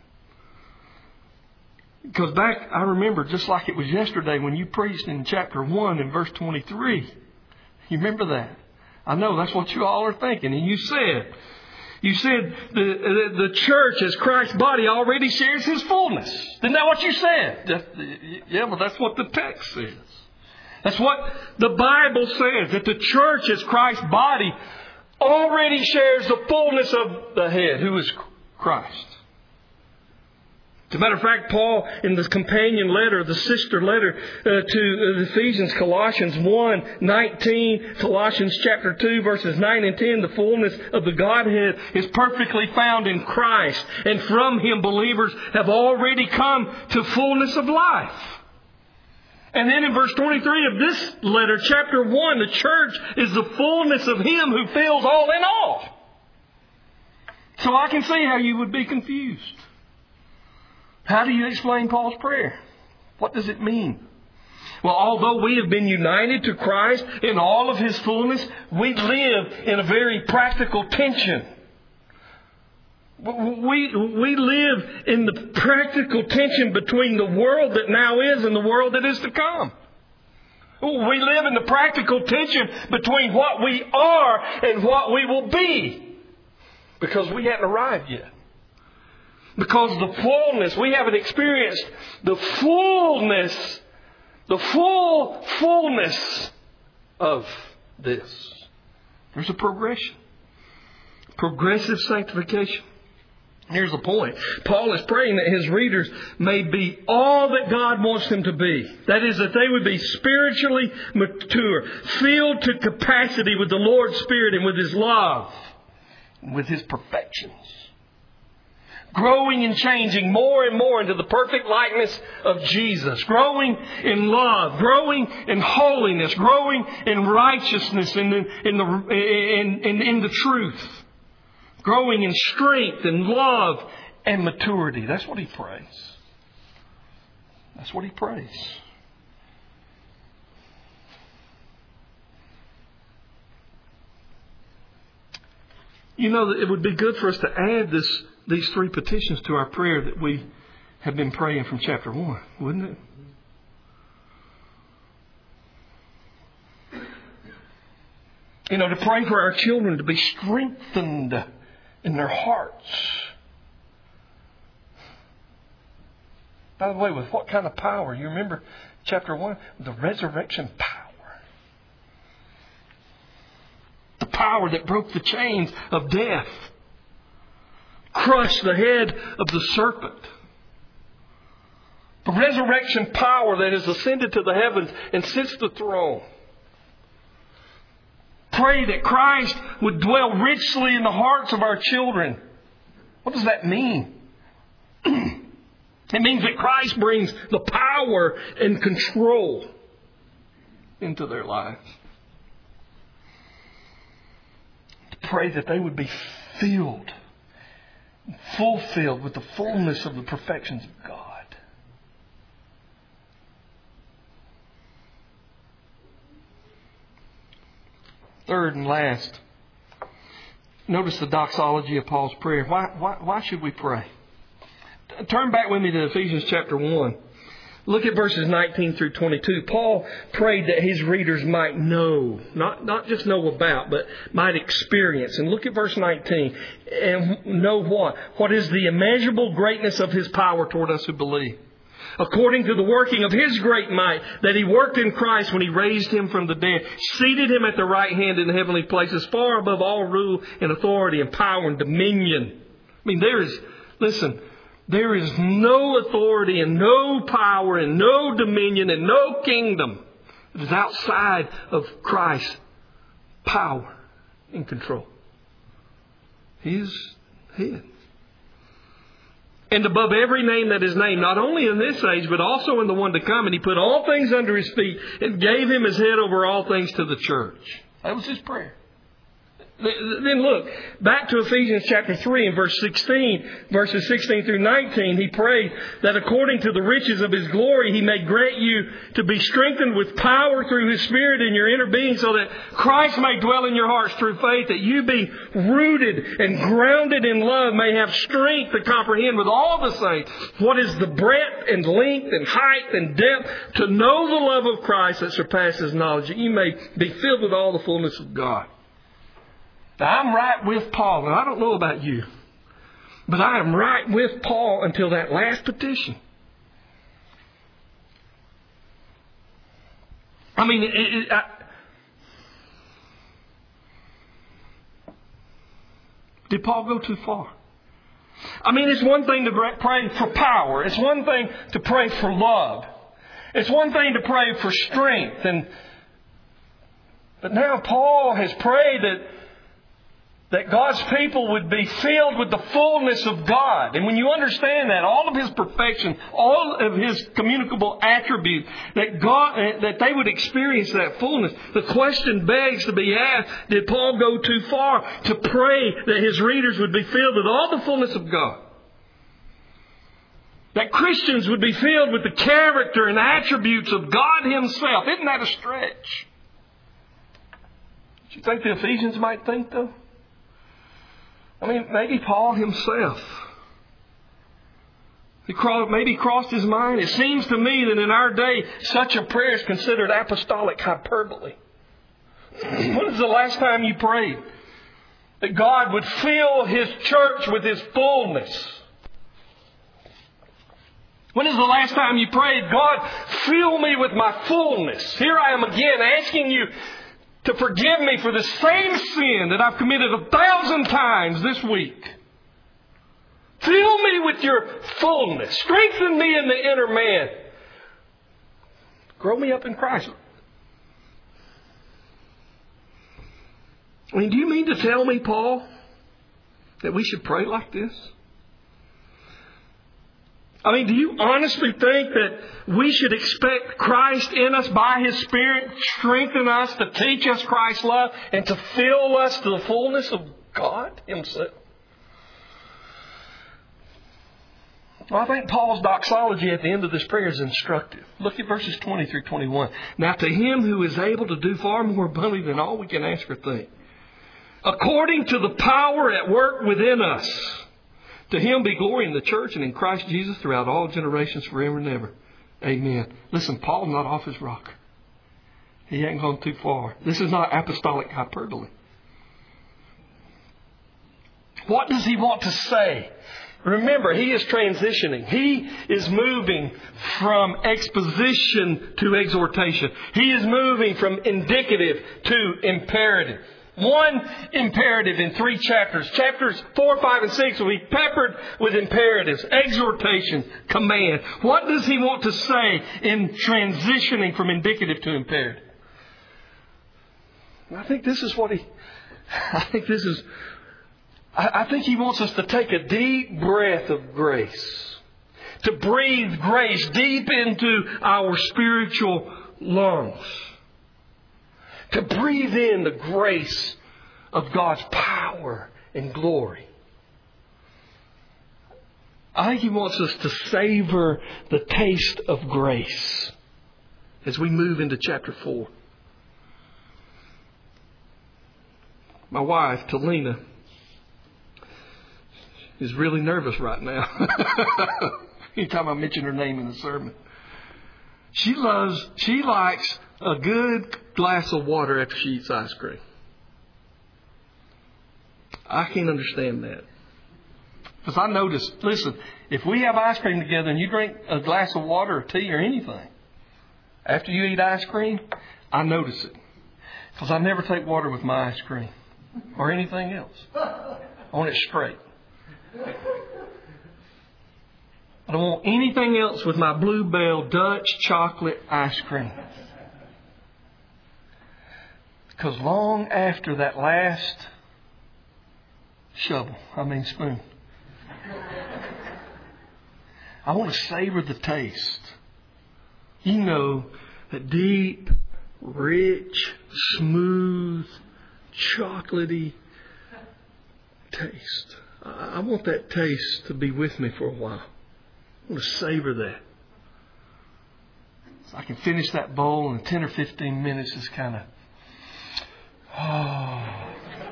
Because back, I remember just like it was yesterday when you preached in chapter one and verse twenty-three. You remember that? I know that's what you all are thinking. And you said, you said the, the, the church as Christ's body already shares His fullness. Isn't that what you said? That's, yeah, well, that's what the text says. That's what the Bible says, that the church as Christ's body already shares the fullness of the head, who is Christ. As a matter of fact, Paul, in the companion letter, the sister letter uh, to Ephesians, Colossians one nineteen, Colossians chapter two, verses nine and ten, the fullness of the Godhead is perfectly found in Christ. And from Him, believers have already come to fullness of life. And then in verse twenty-three of this letter, chapter one, the church is the fullness of Him who fills all in all. So I can see how you would be confused. How do you explain Paul's prayer? What does it mean? Well, although we have been united to Christ in all of His fullness, we live in a very practical tension. We, we live in the practical tension between the world that now is and the world that is to come. We live in the practical tension between what we are and what we will be. Because we haven't arrived yet. Because the fullness, we haven't experienced the fullness, the full fullness of this. There's a progression. Progressive sanctification. Here's the point. Paul is praying that his readers may be all that God wants them to be. That is, that they would be spiritually mature, filled to capacity with the Lord's Spirit and with His love, and with His perfections. Growing and changing more and more into the perfect likeness of Jesus. Growing in love. Growing in holiness. Growing in righteousness and in, in, the, in, in, in the truth. Growing in strength and love and maturity. That's what he prays. That's what he prays. You know, that it would be good for us to add this, these three petitions to our prayer that we have been praying from chapter one, wouldn't it? You know, to pray for our children to be strengthened in their hearts. By the way, with what kind of power? You remember chapter one? The resurrection power. The power that broke the chains of death. Crushed the head of the serpent. The resurrection power that has ascended to the heavens and sits the throne. Pray that Christ would dwell richly in the hearts of our children. What does that mean? It means that Christ brings the power and control into their lives. To pray that they would be filled, fulfilled with the fullness of the perfections of God. Third and last, notice the doxology of Paul's prayer. Why, why, why should we pray? Turn back with me to Ephesians chapter one. Look at verses nineteen through twenty-two. Paul prayed that his readers might know, not, not just know about, but might experience. And look at verse nineteen. And know what? What is the immeasurable greatness of His power toward us who believe? According to the working of His great might that He worked in Christ when He raised Him from the dead, seated Him at the right hand in the heavenly places, far above all rule and authority and power and dominion. I mean, there is, listen, there is no authority and no power and no dominion and no kingdom that is outside of Christ's power and control. He is head. And above every name that is named, not only in this age, but also in the one to come. And He put all things under His feet and gave Him His head over all things to the church. That was His prayer. Then look, back to Ephesians chapter three and verse sixteen, verses sixteen through nineteen, he prayed that according to the riches of His glory, He may grant you to be strengthened with power through His Spirit in your inner being, so that Christ may dwell in your hearts through faith, that you being rooted and grounded in love may have strength to comprehend with all the saints what is the breadth and length and height and depth, to know the love of Christ that surpasses knowledge, that you may be filled with all the fullness of God. Now, I'm right with Paul, and I don't know about you, but I am right with Paul until that last petition. I mean, it, it, I, did Paul go too far? I mean, it's one thing to pray for power. It's one thing to pray for love. It's one thing to pray for strength. And but now Paul has prayed that that God's people would be filled with the fullness of God. And when you understand that, all of His perfection, all of His communicable attributes, that God, that they would experience that fullness, the question begs to be asked, did Paul go too far to pray that his readers would be filled with all the fullness of God? That Christians would be filled with the character and attributes of God Himself. Isn't that a stretch? Do you think the Ephesians might think, though? I mean, maybe Paul himself. He maybe crossed his mind. It seems to me that in our day, such a prayer is considered apostolic hyperbole. When was the last time you prayed that God would fill His church with His fullness? When is the last time you prayed, God, fill me with my fullness? Here I am again asking you to forgive me for the same sin that I've committed a thousand times this week. Fill me with your fullness. Strengthen me in the inner man. Grow me up in Christ. I mean, do you mean to tell me, Paul, that we should pray like this? I mean, do you honestly think that we should expect Christ in us by His Spirit, strengthen us to teach us Christ's love, and to fill us to the fullness of God Himself? Well, I think Paul's doxology at the end of this prayer is instructive. Look at verses twenty through twenty-one. Now to Him who is able to do far more abundantly than all we can ask or think, according to the power at work within us, to Him be glory in the church and in Christ Jesus throughout all generations forever and ever. Amen. Listen, Paul's not off his rocker. He ain't gone too far. This is not apostolic hyperbole. What does he want to say? Remember, he is transitioning. He is moving from exposition to exhortation. He is moving from indicative to imperative. One imperative in three chapters. Chapters four, five, and six will be peppered with imperatives, exhortation, command. What does he want to say in transitioning from indicative to imperative? I think this is what he... I think this is... I think he wants us to take a deep breath of grace. To breathe grace deep into our spiritual lungs. To breathe in the grace of God's power and glory. I think He wants us to savor the taste of grace as we move into chapter four. My wife, Talina, is really nervous right now. Anytime I mention her name in the sermon. She loves, she likes a good glass of water after she eats ice cream. I can't understand that. Because I notice, listen, if we have ice cream together and you drink a glass of water or tea or anything, after you eat ice cream, I notice it. Because I never take water with my ice cream or anything else. I want it straight. I don't want anything else with my Bluebell Dutch chocolate ice cream. Because long after that last shovel, I mean spoon, I want to savor the taste. You know, that deep, rich, smooth, chocolatey taste. I want that taste to be with me for a while. I want to savor that. So I can finish that bowl in ten or fifteen minutes. Just kind of, oh,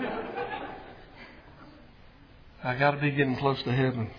I got to be getting close to heaven.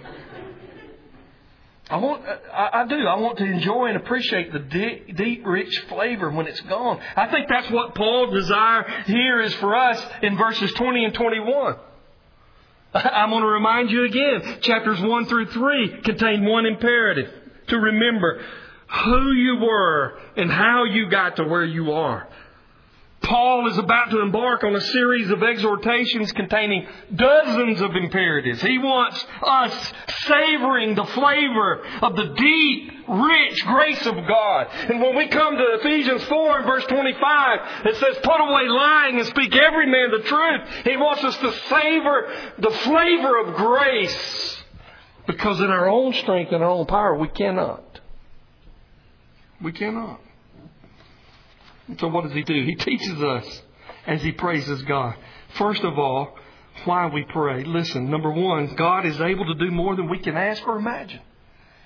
I want, I, I do. I want to enjoy and appreciate the deep, deep, rich flavor when it's gone. I think that's what Paul's desire here is for us in verses twenty and twenty-one. I'm going to remind you again, chapters one through three contain one imperative: to remember who you were and how you got to where you are. Paul is about to embark on a series of exhortations containing dozens of imperatives. He wants us savoring the flavor of the deep, rich grace of God. And when we come to Ephesians four and verse twenty-five, it says, put away lying and speak every man the truth. He wants us to savor the flavor of grace. Because in our own strength and our own power, we cannot. We cannot. So what does he do? He teaches us as he praises God. First of all, why we pray. Listen, number one, God is able to do more than we can ask or imagine.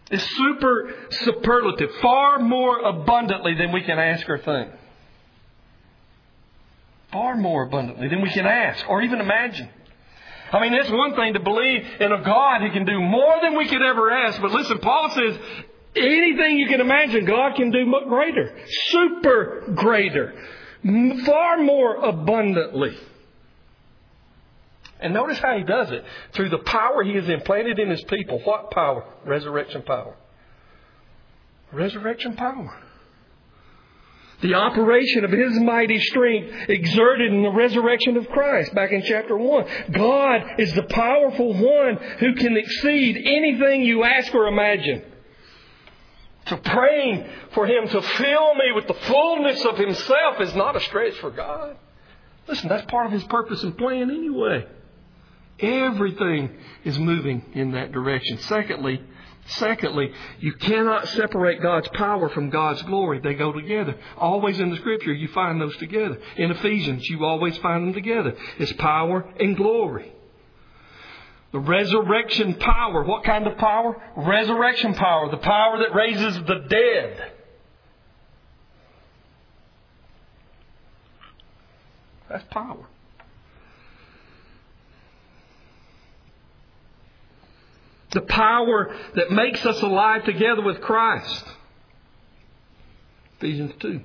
It's super superlative, far more abundantly than we can ask or think. Far more abundantly than we can ask or even imagine. I mean, it's one thing to believe in a God who can do more than we could ever ask. But listen, Paul says anything you can imagine, God can do much greater. Super greater. Far more abundantly. And notice how He does it. Through the power He has implanted in His people. What power? Resurrection power. Resurrection power. The operation of His mighty strength exerted in the resurrection of Christ back in chapter one. God is the powerful one who can exceed anything you ask or imagine. So praying for Him to fill me with the fullness of Himself is not a stretch for God. Listen, that's part of His purpose and plan anyway. Everything is moving in that direction. Secondly, secondly, you cannot separate God's power from God's glory. They go together. Always in the Scripture you find those together. In Ephesians you always find them together. It's power and glory. The resurrection power. What kind of power? Resurrection power. The power that raises the dead. That's power. The power that makes us alive together with Christ. Ephesians two.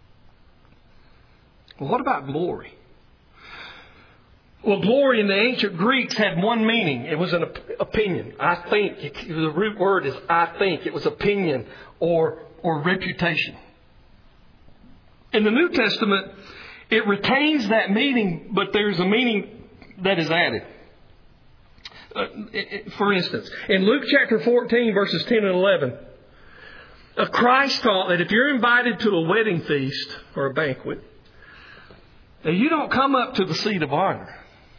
Well, what about glory? Well, glory in the ancient Greeks had one meaning. It was an op- opinion. I think. The root word is I think. It was opinion or, or reputation. In the New Testament, it retains that meaning, but there's a meaning that is added. Uh, for instance, in Luke chapter fourteen, verses ten and eleven, uh, Christ taught that if you're invited to a wedding feast or a banquet, now you don't come up to the seat of honor.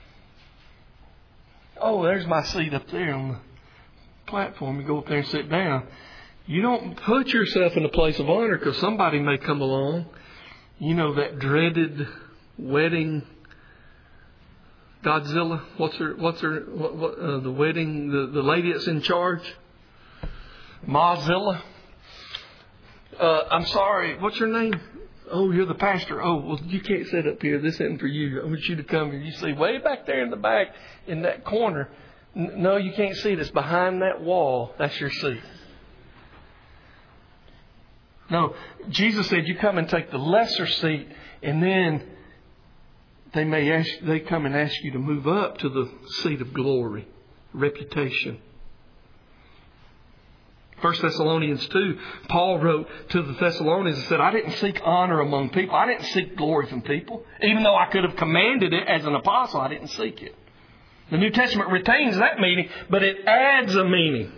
Oh, there's my seat up there on the platform. You go up there and sit down. You don't put yourself in a place of honor because somebody may come along. You know, that dreaded wedding Godzilla. What's her? What's her? What, what, uh, the wedding. The, the lady that's in charge. Mozilla. Uh, I'm sorry. What's your name? Oh, you're the pastor. Oh, well, you can't sit up here. This isn't for you. I want you to come here. You see, way back there in the back, in that corner. N- no, you can't see it. It's behind that wall. That's your seat. No, Jesus said, you come and take the lesser seat, and then they may ask, they come and ask you to move up to the seat of glory, reputation. First Thessalonians two, Paul wrote to the Thessalonians and said, I didn't seek honor among people. I didn't seek glory from people. Even though I could have commanded it as an apostle, I didn't seek it. The New Testament retains that meaning, but it adds a meaning.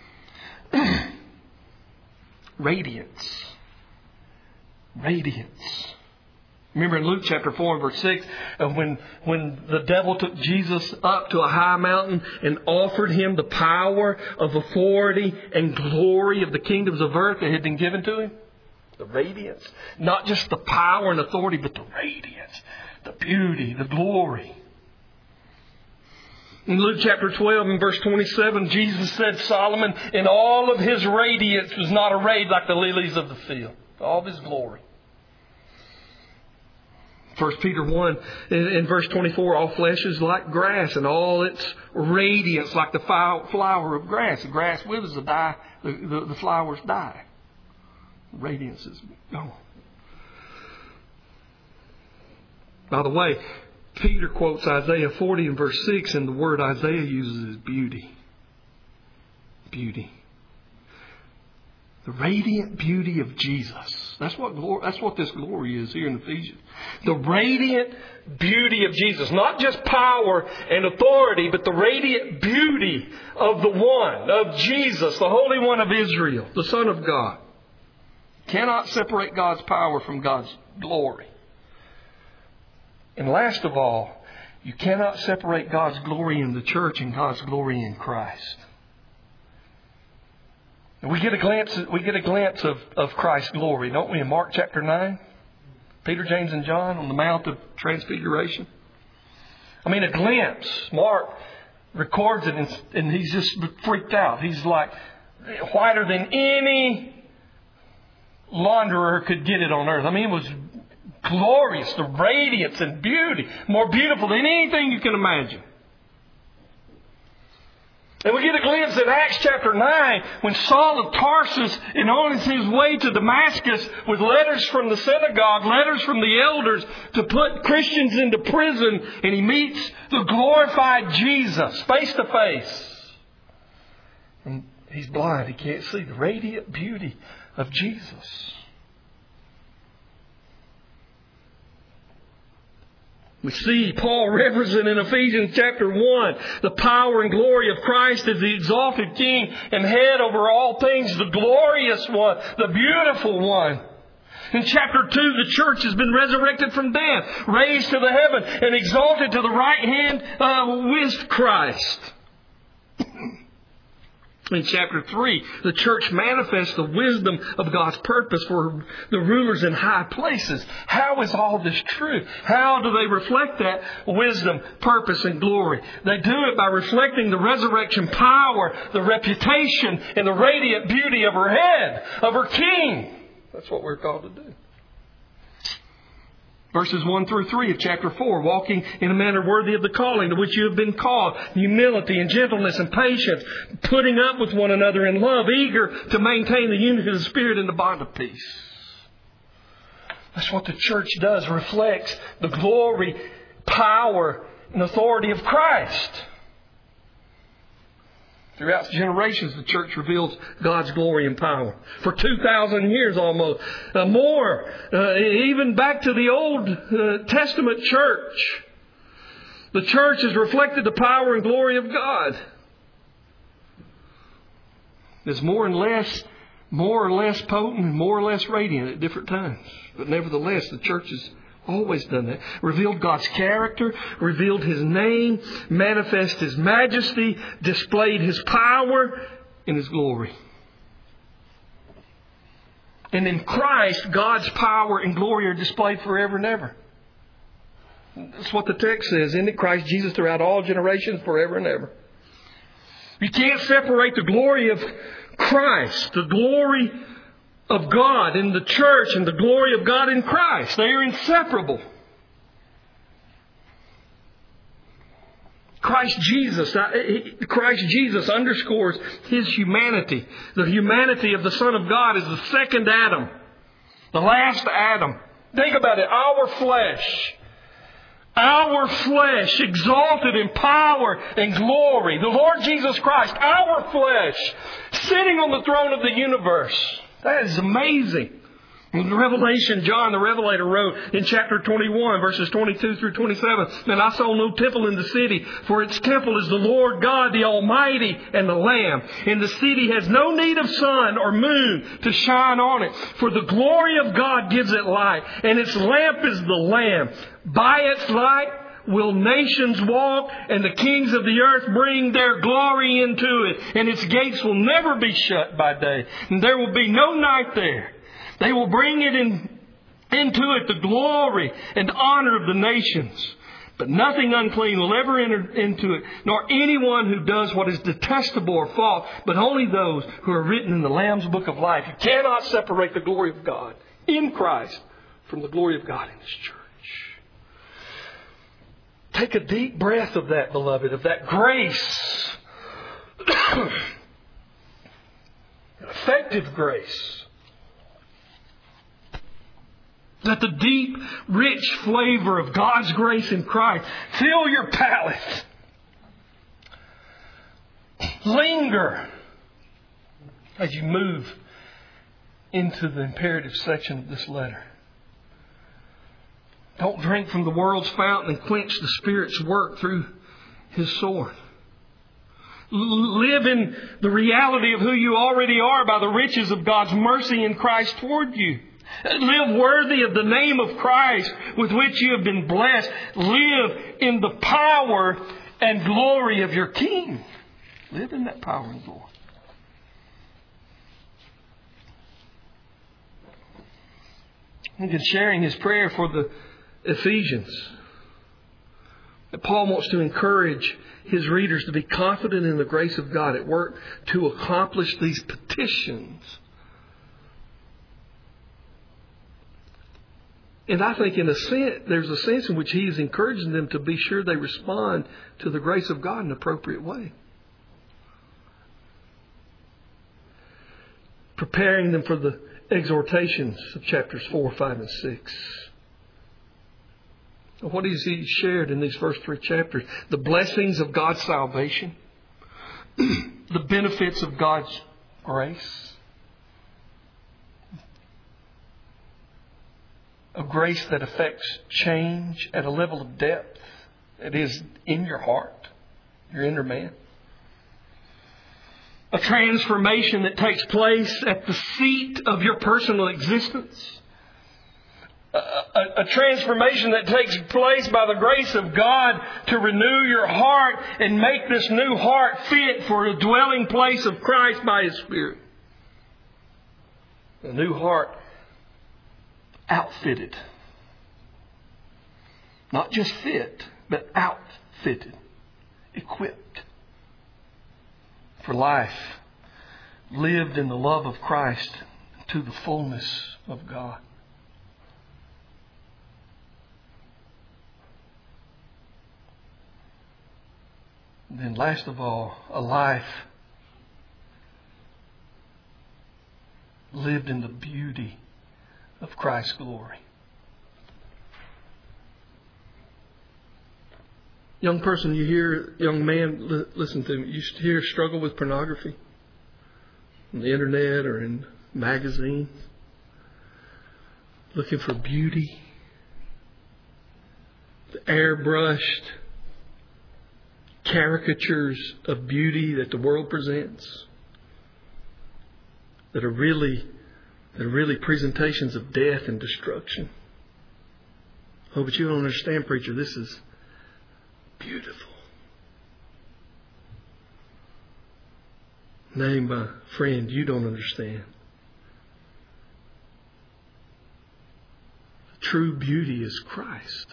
Radiance. Radiance. Remember in Luke chapter four and verse six, uh, when, when the devil took Jesus up to a high mountain and offered Him the power of authority and glory of the kingdoms of earth that had been given to Him? The radiance. Not just the power and authority, but the radiance, the beauty, the glory. In Luke chapter twelve and verse twenty-seven, Jesus said Solomon in all of his radiance was not arrayed like the lilies of the field. All of his glory. First Peter one in, in verse twenty-four, all flesh is like grass and all its radiance like the flower of grass. The grass withers, the, die, the, the, the flowers die. The radiance is gone. By the way, Peter quotes Isaiah forty and verse six, and the word Isaiah uses is beauty. Beauty. The radiant beauty of Jesus. That's what glory, that's what this glory is here in Ephesians. The radiant beauty of Jesus. Not just power and authority, but the radiant beauty of the one, of Jesus, the Holy One of Israel, the Son of God. Cannot separate God's power from God's glory. And last of all, you cannot separate God's glory in the church and God's glory in Christ. And we get a glimpse, we get a glimpse of, of Christ's glory, don't we, in Mark chapter nine? Peter, James, and John on the Mount of Transfiguration. I mean, a glimpse. Mark records it and, and he's just freaked out. He's like, whiter than any launderer could get it on earth. I mean, it was glorious, the radiance and beauty, more beautiful than anything you can imagine. And we get a glimpse in Acts chapter nine when Saul of Tarsus is on his way to Damascus with letters from the synagogue, letters from the elders to put Christians into prison, and he meets the glorified Jesus face to face. And he's blind. He can't see the radiant beauty of Jesus. We see Paul represent in Ephesians chapter one the power and glory of Christ as the exalted King and head over all things, the glorious one, the beautiful one. In chapter two, the church has been resurrected from death, raised to the heaven, and exalted to the right hand uh, with Christ. In chapter three, the church manifests the wisdom of God's purpose for the rulers in high places. How is all this true? How do they reflect that wisdom, purpose, and glory? They do it by reflecting the resurrection power, the reputation, and the radiant beauty of her head, of her King. That's what we're called to do. Verses one through three of chapter four, walking in a manner worthy of the calling to which you have been called, humility and gentleness and patience, putting up with one another in love, eager to maintain the unity of the Spirit in the bond of peace. That's what the church does, reflects the glory, power, and authority of Christ. Throughout generations, the church reveals God's glory and power. For two thousand years almost. Uh, more. Uh, even back to the Old uh, Testament church. The church has reflected the power and glory of God. It's more and less, more or less potent and more or less radiant at different times. But nevertheless, the church has always done that. Revealed God's character, revealed His name, manifested His majesty, displayed His power and His glory. And in Christ, God's power and glory are displayed forever and ever. That's what the text says. In Christ Jesus throughout all generations, forever and ever. You can't separate the glory of Christ, the glory of God in the church and the glory of God in Christ. They are inseparable. Christ Jesus, Christ Jesus underscores His humanity. The humanity of the Son of God is the second Adam. The last Adam. Think about it. Our flesh. Our flesh exalted in power and glory. The Lord Jesus Christ, our flesh, sitting on the throne of the universe. That is amazing. In Revelation, John the Revelator wrote in chapter twenty-one, verses twenty-two through twenty-seven, "And I saw no temple in the city, for its temple is the Lord God, the Almighty, and the Lamb. And the city has no need of sun or moon to shine on it, for the glory of God gives it light, and its lamp is the Lamb. By its light will nations walk, and the kings of the earth bring their glory into it. And its gates will never be shut by day, and there will be no night there. They will bring it in, into it the glory and honor of the nations. But nothing unclean will ever enter into it, nor anyone who does what is detestable or false, but only those who are written in the Lamb's book of life." You cannot separate the glory of God in Christ from the glory of God in His church. Take a deep breath of that, beloved, of that grace. Effective grace. Let the deep, rich flavor of God's grace in Christ fill your palate. Linger as you move into the imperative section of this letter. Don't drink from the world's fountain and quench the Spirit's work through His sword. Live in the reality of who you already are by the riches of God's mercy in Christ toward you. Live worthy of the name of Christ with which you have been blessed. Live in the power and glory of your King. Live in that power and glory. Lincoln sharing his prayer for the Ephesians. that Paul wants to encourage his readers to be confident in the grace of God at work to accomplish these petitions. And I think in a sense, there's a sense in which he is encouraging them to be sure they respond to the grace of God in an appropriate way. Preparing them for the exhortations of chapters four, five, and six. What has he shared in these first three chapters? The blessings of God's salvation. The benefits of God's grace. A grace that affects change at a level of depth that is in your heart, your inner man. A transformation that takes place at the seat of your personal existence. A, a, a transformation that takes place by the grace of God to renew your heart and make this new heart fit for the dwelling place of Christ by His Spirit. A new heart outfitted. Not just fit, but outfitted. Equipped. For life. Lived in the love of Christ to the fullness of God. And then last of all, a life lived in the beauty of Christ's glory. Young person, you hear, young man, li- listen to me. You hear struggle with pornography on the internet or in magazines, looking for beauty, the airbrushed caricatures of beauty that the world presents, that are really, that are really presentations of death and destruction. Oh, but you don't understand, preacher. This is beautiful. Nay, my friend, you don't understand. The true beauty is Christ.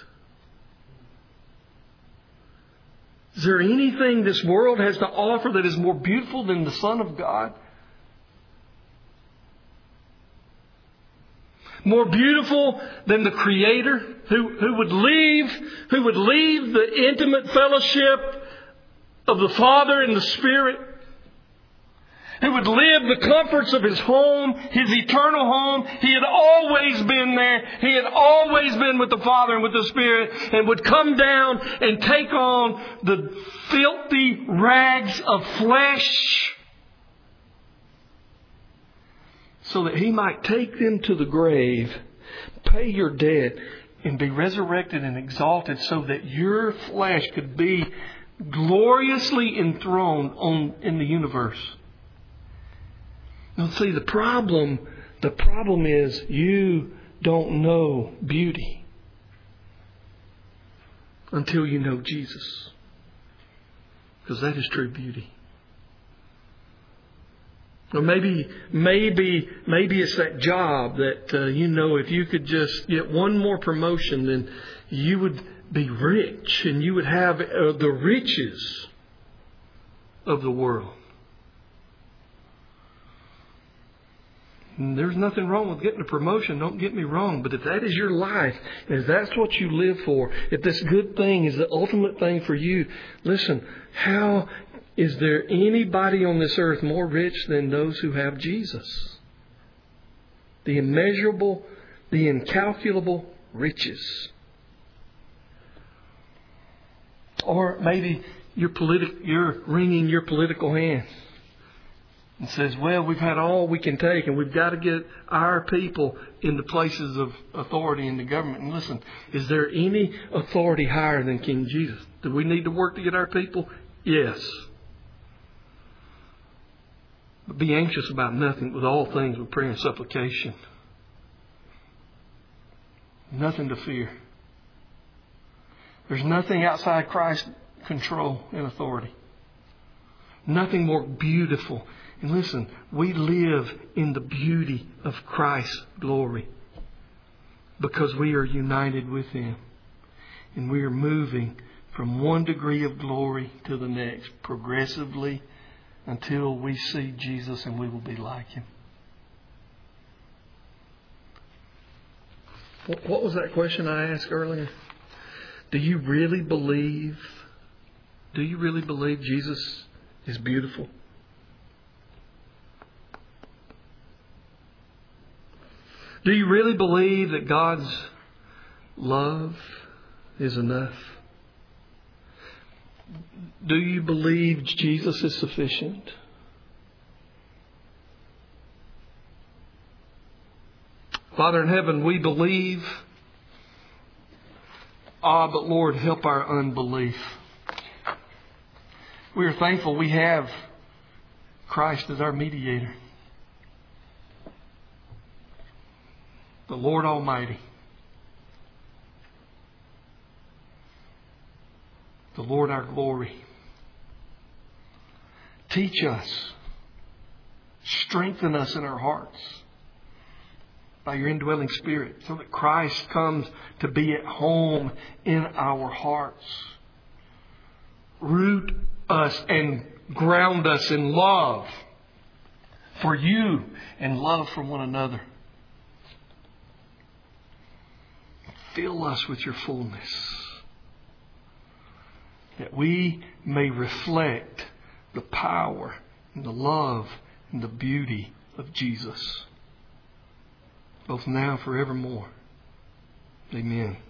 Is there anything this world has to offer that is more beautiful than the Son of God? More beautiful than the Creator who, who would leave, who would leave the intimate fellowship of the Father and the Spirit, who would live the comforts of His home, His eternal home. He had always been there. He had always been with the Father and with the Spirit, and would come down and take on the filthy rags of flesh so that He might take them to the grave, pay your debt, and be resurrected and exalted so that your flesh could be gloriously enthroned on in the universe. Now, see, the problem, the problem is you don't know beauty until you know Jesus. Because that is true beauty. Or maybe, maybe, maybe it's that job that, uh, you know, if you could just get one more promotion, then you would be rich and you would have uh, the riches of the world. And there's nothing wrong with getting a promotion, don't get me wrong. But if that is your life, and if that's what you live for, if this good thing is the ultimate thing for you, listen, how is there anybody on this earth more rich than those who have Jesus? The immeasurable, the incalculable riches. Or maybe you're, politi- you're wringing your political hand and says, well, we've had all we can take and we've got to get our people in the places of authority in the government. And listen, is there any authority higher than King Jesus? Do we need to work to get our people? Yes. But be anxious about nothing, with all things with prayer and supplication. Nothing to fear. There's nothing outside Christ's control and authority. Nothing more beautiful. And listen, we live in the beauty of Christ's glory because we are united with Him. And we are moving from one degree of glory to the next, progressively, until we see Jesus and we will be like Him. What was that question I asked earlier? Do you really believe, do you really believe Jesus is beautiful? Do you really believe that God's love is enough? Do you believe Jesus is sufficient? Father in heaven, we believe. Ah, but Lord, help our unbelief. We are thankful we have Christ as our mediator. The Lord Almighty. The Lord our glory. Teach us. Strengthen us in our hearts by your indwelling Spirit, so that Christ comes to be at home in our hearts. Root us and ground us in love for you and love for one another. Fill us with your fullness, that we may reflect the power and the love and the beauty of Jesus, both now and forevermore. Amen.